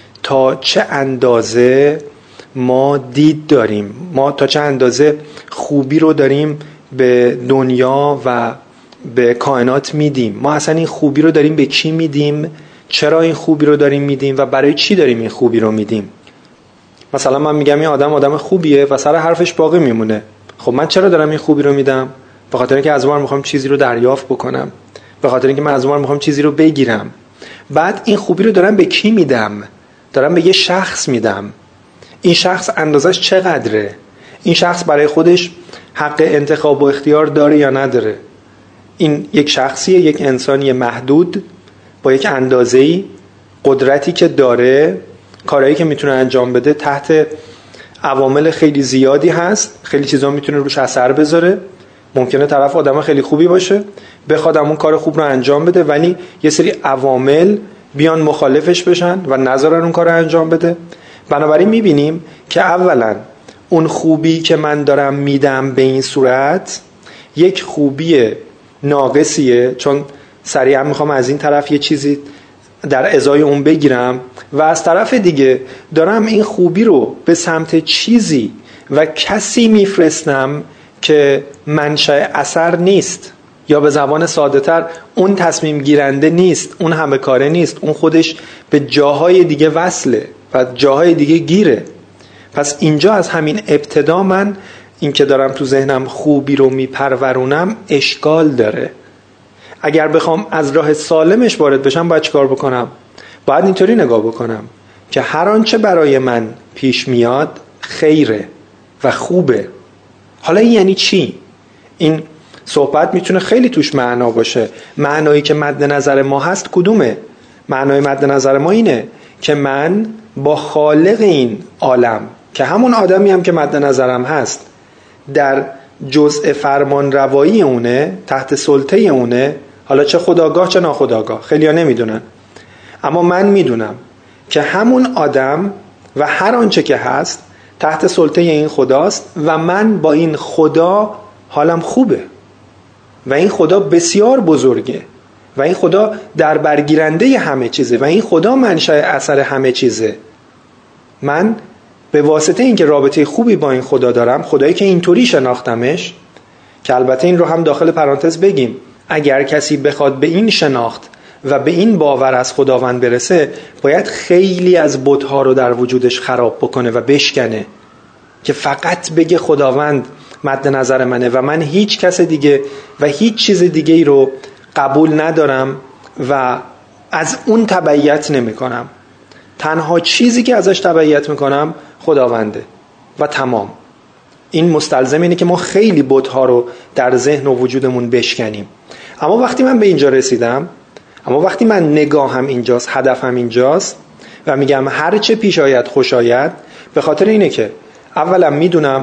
تا چه اندازه ما دید داریم، ما تا چه اندازه خوبی رو داریم به دنیا و به کائنات میدیم. ما اصلا این خوبی رو داریم به کی میدیم؟ چرا این خوبی رو داریم میدیم و برای چی داریم این خوبی رو میدیم؟ مثلا من میگم این آدم آدم خوبیه و سر حرفش باقی میمونه. خب من چرا دارم این خوبی رو میدم؟ به خاطر اینکه از اون میخوام چیزی رو دریافت بکنم، به خاطر اینکه من از اون میخوام چیزی رو بگیرم. بعد این خوبی رو دارم به کی میدم؟ دارم به یه شخص میدم. این شخص اندازش چقدره؟ این شخص برای خودش حق انتخاب و اختیار داره یا نداره؟ این یک شخصیه، یک انسانی محدود با یک اندازه‌ای، قدرتی که داره، کارهایی که میتونه انجام بده تحت عوامل خیلی زیادی هست، خیلی چیزا میتونه روش اثر بذاره. ممکنه طرف آدم خیلی خوبی باشه، بخواد اون کار خوب رو انجام بده، ولی یه سری عوامل بیان مخالفش بشن و نذارن اون کار رو انجام بده. بنابراین میبینیم که اولا اون خوبی که من دارم میدم به این صورت یک خوبی ناقصیه، چون سریعا میخوام از این طرف یه چیزی در ازای اون بگیرم و از طرف دیگه دارم این خوبی رو به سمت چیزی و کسی میفرستم که منشأ اثر نیست، یا به زبان ساده تر اون تصمیم گیرنده نیست، اون همه کاره نیست، اون خودش به جاهای دیگه وصله و جاهای دیگه گیره. پس اینجا از همین ابتدا من این که دارم تو ذهنم خوبی رو میپرورونم اشکال داره. اگر بخوام از راه سالمش وارد بشم باید چیکار بکنم؟ باید اینطوری نگاه بکنم که هر آنچه برای من پیش میاد خیره و خوبه. حالا این یعنی چی؟ این صحبت میتونه خیلی توش معنا باشه. معنایی که مد نظر ما هست کدومه؟ معنای مد نظر ما اینه که من با خالق این عالم که همون آدمی هم که مد نظرم هست در جزء فرمان روایی اونه، تحت سلطه اونه، حالا چه خودآگاه چه ناخودآگاه، خیلی ها نمیدونن، اما من میدونم که همون آدم و هر آنچه که هست تحت سلطه این خداست و من با این خدا حالم خوبه و این خدا بسیار بزرگه و این خدا در برگیرنده همه چیزه و این خدا منشأ اثر همه چیزه. من به واسطه اینکه رابطه خوبی با این خدا دارم، خدایی که اینطوری شناختمش، که البته این رو هم داخل پرانتز بگیم اگر کسی بخواد به این شناخت و به این باور از خداوند برسه، باید خیلی از بت‌ها رو در وجودش خراب بکنه و بشکنه که فقط بگه خداوند مد نظر منه و من هیچ کس دیگه و هیچ چیز دیگه ای رو قبول ندارم و از اون تبعیت نمی کنم. تنها چیزی که ازش تبعیت میکنم خداونده و تمام. این مستلزم اینه که ما خیلی بت‌ها رو در ذهن و وجودمون بشکنیم. اما وقتی من به اینجا رسیدم، اما وقتی من نگاهم اینجاست، هدفم اینجاست و میگم هر چه پیش آید خوش آید، به خاطر اینه که اولا میدونم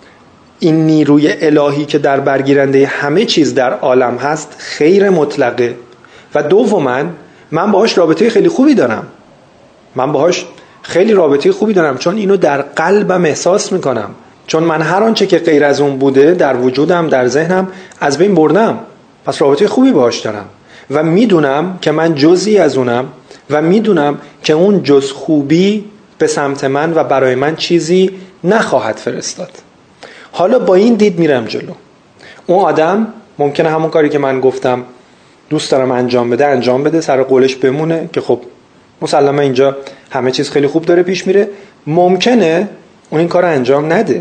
این نیروی الهی که در برگیرنده همه چیز در عالم هست خیر مطلقه و دوما من باهاش رابطه خیلی خوبی دارم. من باهاش خیلی رابطه خوبی دارم چون اینو در قلبم احساس میکنم، چون من هر آنچه که غیر از اون بوده در وجودم، در ذهنم از بین بردم. پس رابطه خوبی باهاش دارم و میدونم که من جزئی از اونم و میدونم که اون جز خوبی به سمت من و برای من چیزی نخواهد فرستاد. حالا با این دید میرم جلو. اون آدم ممکنه همون کاری که من گفتم دوست دارم انجام بده انجام بده، سر قولش بمونه که خب مسلما اینجا همه چیز خیلی خوب داره پیش میره. ممکنه اون این کار انجام نده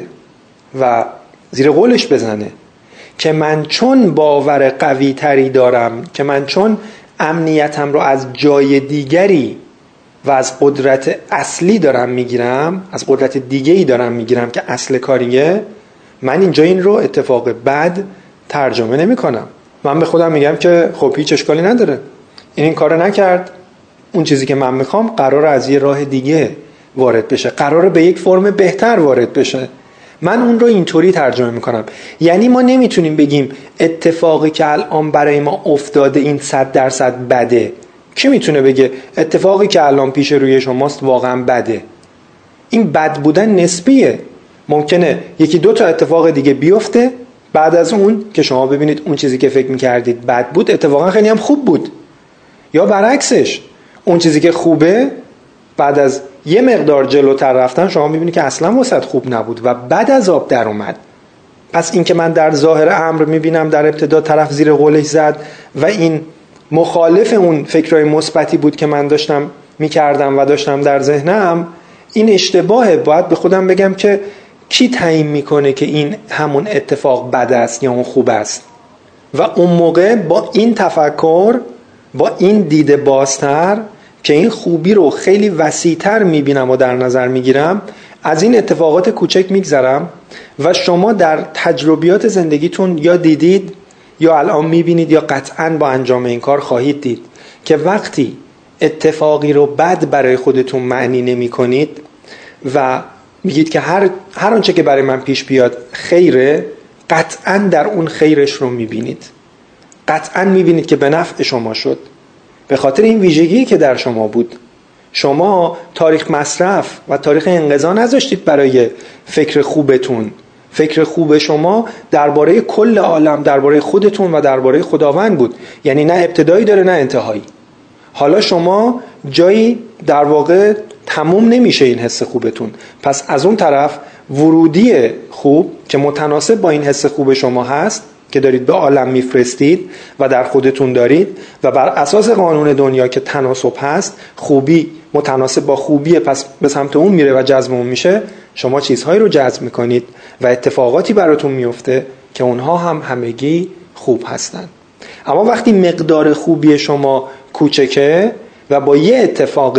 و زیر قولش بزنه که من چون باور قوی تری دارم، که من چون امنیتم رو از جای دیگری و از قدرت اصلی دارم میگیرم، از قدرت دیگه‌ای دارم میگیرم که اصل کاریه، من اینجا این رو اتفاق بد ترجمه نمی کنم. من به خودم میگم که خب هیچ اشکالی نداره، این این کارو نکرد، اون چیزی که من میخوام قراره از یه راه دیگه وارد بشه، قراره به یک فرم بهتر وارد بشه. من اون رو اینطوری ترجمه میکنم. یعنی ما نمیتونیم بگیم اتفاقی که الان برای ما افتاده این صد درصد بده. کی میتونه بگه اتفاقی که الان پیش روی شماست واقعا بده؟ این بد بودن نسبیه. ممکنه یکی دو تا اتفاق دیگه بیفته بعد از اون که شما ببینید اون چیزی که فکر میکردید بد بود اتفاقا خیلی هم خوب بود، یا برعکسش اون چیزی که خوبه بعد از یه مقدار جلوتر رفتن شما میبینید که اصلا واسط خوب نبود و بعد از آب در اومد. پس این که من در ظاهر امر میبینم در ابتدا طرف زیر قولش زد و این مخالف اون فکرای مثبتی بود که من داشتم میکردم و داشتم در ذهنم، این اشتباهه. باید به خودم بگم که کی تعیین میکنه که این همون اتفاق بد است یا اون خوب است؟ و اون موقع با این تفکر، با این دید بازتر که این خوبی رو خیلی وسیع‌تر میبینم و در نظر میگیرم، از این اتفاقات کوچک میگذرم و شما در تجربیات زندگیتون یا دیدید یا الان میبینید یا قطعاً با انجام این کار خواهید دید که وقتی اتفاقی رو بد برای خودتون معنی نمی کنید و میگید که هر هر آنچه که برای من پیش بیاد خیره، قطعاً در اون خیرش رو میبینید، قطعاً میبینید که به نفع شما شد به خاطر این ویژگی که در شما بود. شما تاریخ مصرف و تاریخ انقضا نذاشتید برای فکر خوبتون. فکر خوب شما درباره کل عالم، درباره خودتون و درباره خداوند بود. یعنی نه ابتدایی داره نه انتهایی. حالا شما جایی در واقع تموم نمیشه این حس خوبتون. پس از اون طرف ورودی خوب که متناسب با این حس خوب شما هست که دارید به عالم میفرستید و در خودتون دارید و بر اساس قانون دنیا که تناسب هست، خوبی متناسب با خوبیه، پس به سمت اون میره و جذب اون میشه. شما چیزهایی رو جذب میکنید و اتفاقاتی براتون میفته که اونها هم همگی خوب هستن. اما وقتی مقدار خوبی شما کوچکه و با یه اتفاق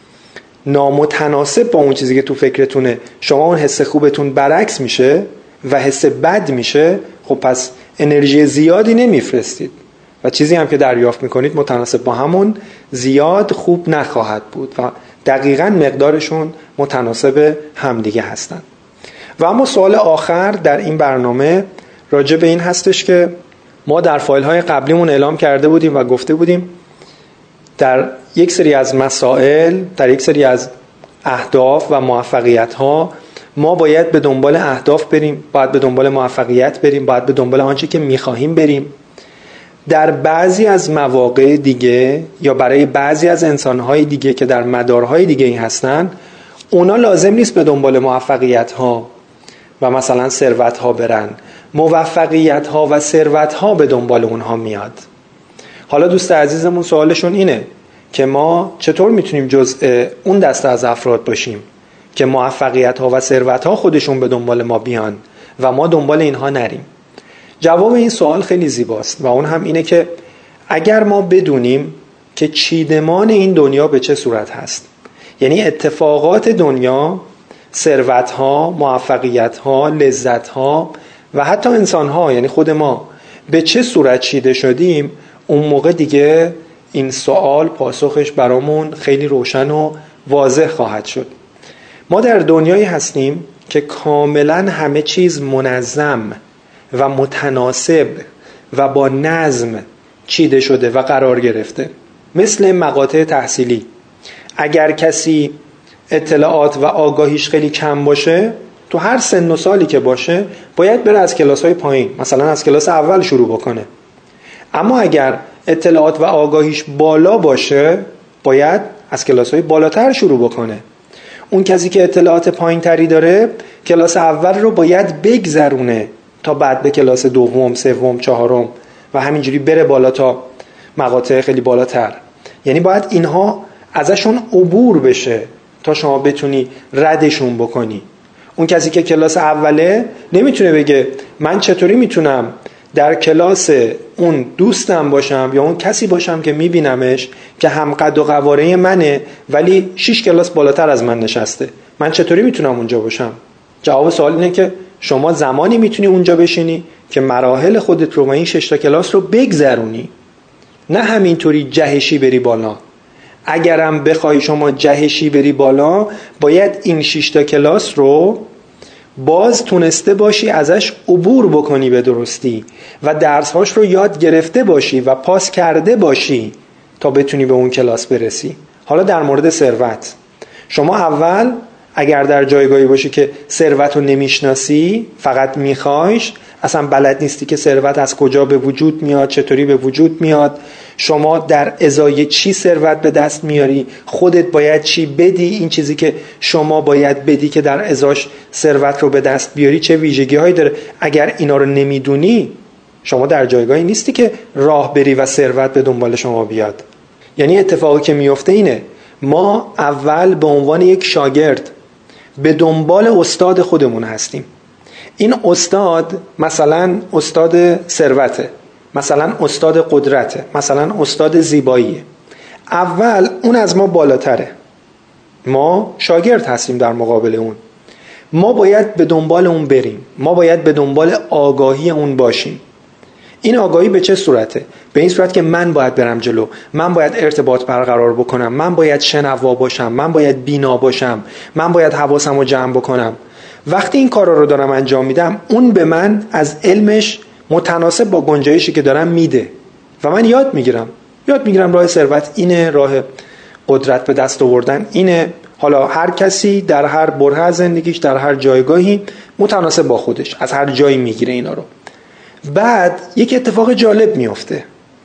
نامتناسب با اون چیزی که تو فکرتونه شما اون حس خوبتون برعکس میشه و حس بد میشه، خب پس انرژی زیادی نمیفرستید و چیزی هم که دریافت میکنید متناسب با همون زیاد خوب نخواهد بود و دقیقاً مقدارشون متناسب همدیگه هستن. و اما سوال آخر در این برنامه راجع به این هستش که ما در فایل های قبلیمون اعلام کرده بودیم و گفته بودیم در یک سری از مسائل، در یک سری از اهداف و موفقیت ها ما باید به دنبال اهداف بریم، باید به دنبال موفقیت بریم، باید به دنبال آنچه که میخواهیم بریم. در بعضی از مواقع دیگه یا برای بعضی از انسانهای دیگه که در مدارهای دیگه این هستن، اونا لازم نیست به دنبال موفقیت ها و مثلا ثروت ها برن، موفقیت ها و ثروت ها به دنبال اونها میاد. حالا دوست عزیزمون سوالشون اینه که ما چطور میتونیم جزء اون دسته از افراد باشیم که موفقیت ها و ثروت ها خودشون به دنبال ما بیان و ما دنبال اینها نریم. جواب این سوال خیلی زیباست و اون هم اینه که اگر ما بدونیم که چیدمان این دنیا به چه صورت هست، یعنی اتفاقات دنیا، ثروت ها، موفقیت ها، لذت ها و حتی انسان ها، یعنی خود ما به چه صورت چیده شدیم، اون موقع دیگه این سوال پاسخش برامون خیلی روشن و واضح خواهد شد. ما در دنیایی هستیم که کاملا همه چیز منظم و متناسب و با نظم چیده شده و قرار گرفته. مثل مقاطع تحصیلی، اگر کسی اطلاعات و آگاهیش خیلی کم باشه، تو هر سن و سالی که باشه باید بره از کلاس‌های پایین، مثلا از کلاس اول شروع بکنه. اما اگر اطلاعات و آگاهیش بالا باشه باید از کلاس‌های بالاتر شروع بکنه. اون کسی که اطلاعات پایین‌تری داره کلاس اول رو باید بگذرونه تا بعد به کلاس دوم، سوم، چهارم و همینجوری بره بالا تا مقاطع خیلی بالاتر. یعنی باید اینها ازشون عبور بشه تا شما بتونی ردشون بکنی. اون کسی که کلاس اوله نمیتونه بگه من چطوری میتونم در کلاس اون دوستم باشم یا اون کسی باشم که میبینمش که هم قد و قواره منه ولی شش کلاس بالاتر از من نشسته، من چطوری میتونم اونجا باشم؟ جواب سوال اینه که شما زمانی میتونی اونجا بشینی که مراحل خودت رو و این شش تا کلاس رو بگذرونی، نه همینطوری جهشی بری بالا. اگرم بخوای شما جهشی بری بالا باید این شش تا کلاس رو باز تونسته باشی ازش عبور بکنی به درستی و درسهاش رو یاد گرفته باشی و پاس کرده باشی تا بتونی به اون کلاس برسی. حالا در مورد ثروت، شما اول اگر در جایگاهی باشی که ثروت رو نمیشناسی، فقط میخوایش، اصلا بلد نیستی که ثروت از کجا به وجود میاد، چطوری به وجود میاد، شما در ازای چی ثروت به دست میاری، خودت باید چی بدی، این چیزی که شما باید بدی که در ازاش ثروت رو به دست بیاری چه ویژگی هایی داره. اگر اینا رو نمیدونی شما در جایگاهی نیستی که راه بری و ثروت به دنبال شما بیاد. یعنی اتفاقی که میفته اینه ما اول به عنوان یک شاگرد به دنبال استاد خودمون هستیم. این استاد مثلا استاد ثروته، مثلا استاد قدرته، مثلا استاد زیباییه. اول اون از ما بالاتره، ما شاگرد هستیم در مقابل اون. ما باید به دنبال اون بریم، ما باید به دنبال آگاهی اون باشیم. این آگاهی به چه صورته؟ به این صورت که من باید برم جلو، من باید ارتباط برقرار بکنم، من باید شنوا باشم، من باید بینا باشم، من باید حواسم رو جمع بکنم. وقتی این کارا رو دارم انجام میدم اون به من از علمش متناسب با گنجایشی که دارم میده و من یاد میگیرم یاد میگیرم راه ثروت اینه، راه قدرت به دست آوردن اینه. حالا هر کسی در هر بره از زندگیش در هر جایگاهی متناسب با خودش از هر جایی میگیره اینا رو. بعد یک اتفاق جالب میفته،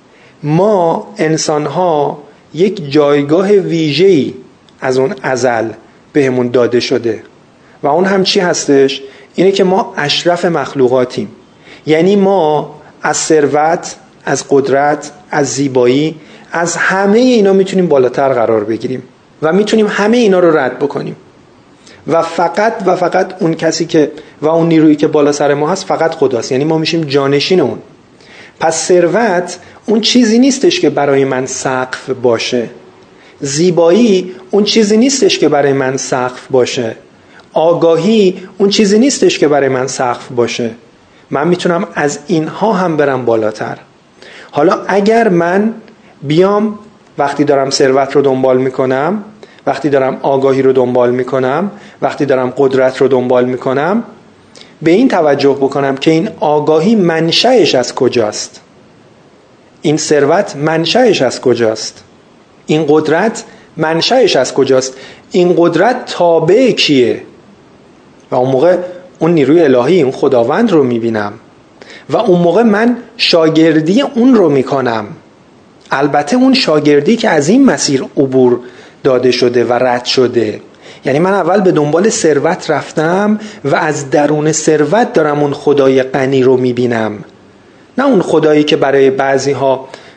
ما انسان‌ها یک جایگاه ویژه‌ای از اون ازل بهمون داده شده و اون هم چی هستش؟ اینه که ما اشرف مخلوقاتیم. یعنی ما از ثروت، از قدرت، از زیبایی، از همه اینا میتونیم بالاتر قرار بگیریم و میتونیم همه اینا رو رد بکنیم و فقط و فقط اون کسی که و اون نیرویی که بالا سر ما هست فقط خداست. یعنی ما میشیم جانشین اون. پس ثروت اون چیزی نیستش که برای من سقف باشه، زیبایی اون چیزی نیستش که برای من سقف باشه، آگاهی اون چیزی نیستش که برای من سقف باشه. من میتونم از اینها هم برم بالاتر. حالا اگر من بیام وقتی دارم ثروت رو دنبال میکنم، وقتی دارم آگاهی رو دنبال میکنم، وقتی دارم قدرت رو دنبال میکنم، به این توجه بکنم که این آگاهی منشأش از کجاست، این ثروت منشأش از کجاست، این قدرت منشأش از کجاست، این قدرت تابع کیه. و اون موقع اون نیروی الهی، اون خداوند رو میبینم و اون موقع من شاگردی اون رو میکنم. البته اون شاگردی که از این مسیر عبور داده شده و رد شده. یعنی من اول به دنبال ثروت رفتم و از درون ثروت دارم اون خدای غنی رو میبینم، نه اون خدایی که برای بعضی ها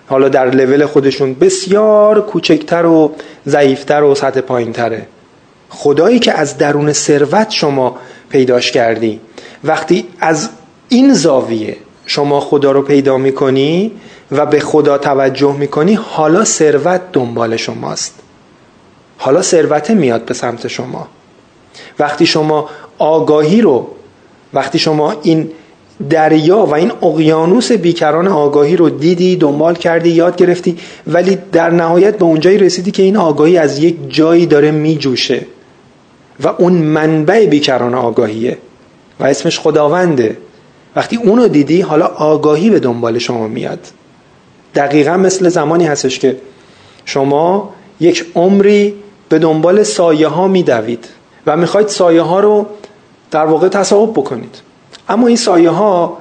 حالا در لول خودشون بسیار کوچکتر و ضعیفتر و سطح پایینتره. خدایی که از درون ثروت شما پیداش کردی، وقتی از این زاویه شما خدا رو پیدا میکنی و به خدا توجه میکنی، حالا ثروت دنبال شماست، حالا ثروت میاد به سمت شما. وقتی شما آگاهی رو، وقتی شما این دریا و این اقیانوس بیکران آگاهی رو دیدی، دنبال کردی، یاد گرفتی، ولی در نهایت به اونجایی رسیدی که این آگاهی از یک جایی داره میجوشه و اون منبع بیکران آگاهیه و اسمش خداونده. وقتی اونو دیدی، حالا آگاهی به دنبال شما میاد. دقیقا مثل زمانی هستش که شما یک عمری به دنبال سایه ها میدوید و میخواید سایه ها رو در واقع تصاحب بکنید، اما این سایه ها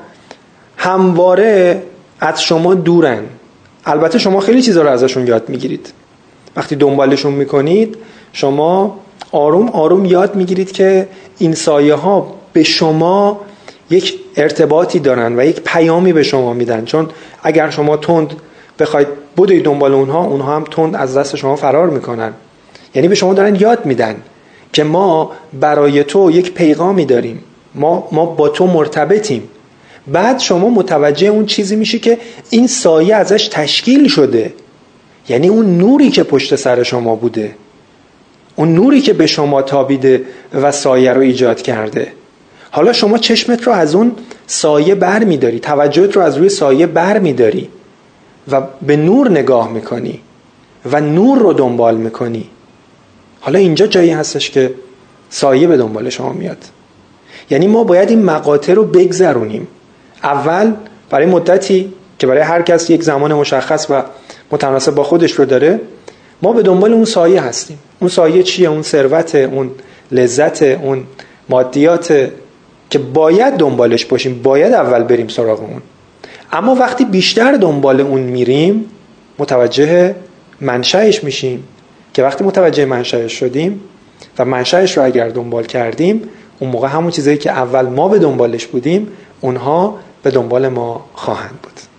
همواره از شما دورن. البته شما خیلی چیزا رو ازشون یاد میگیرید. وقتی دنبالشون میکنید، شما آروم آروم یاد میگیرید که این سایه ها به شما یک ارتباطی دارن و یک پیامی به شما میدن، چون اگر شما تند بخواید بدوید دنبال اونها، اونها هم تند از دست شما فرار میکنن. یعنی به شما دارن یاد میدن که ما برای تو یک پیغامی داریم، ما ما با تو مرتبطیم. بعد شما متوجه اون چیزی میشی که این سایه ازش تشکیل شده، یعنی اون نوری که پشت سر شما بوده، اون نوری که به شما تابیده و سایه رو ایجاد کرده. حالا شما چشمت رو از اون سایه بر میداری، توجهت رو از روی سایه بر میداری و به نور نگاه میکنی و نور رو دنبال میکنی. حالا اینجا جایی هستش که سایه به دنبال شما میاد. یعنی ما باید این مقاطع رو بگذرونیم. اول برای مدتی که برای هر کس یک زمان مشخص و متناسب با خودش رو داره، ما به دنبال اون سایه هستیم. اون سایه چیه؟ اون ثروت، اون لذت، اون مادیات که باید دنبالش باشیم، باید اول بریم سراغ اون. اما وقتی بیشتر دنبال اون میریم، متوجه منشأش میشیم که وقتی متوجه منشأش شدیم و منشأش رو اگر دنبال کردیم، اون موقع همون چیزایی که اول ما به دنبالش بودیم، اونها به دنبال ما خواهند بود.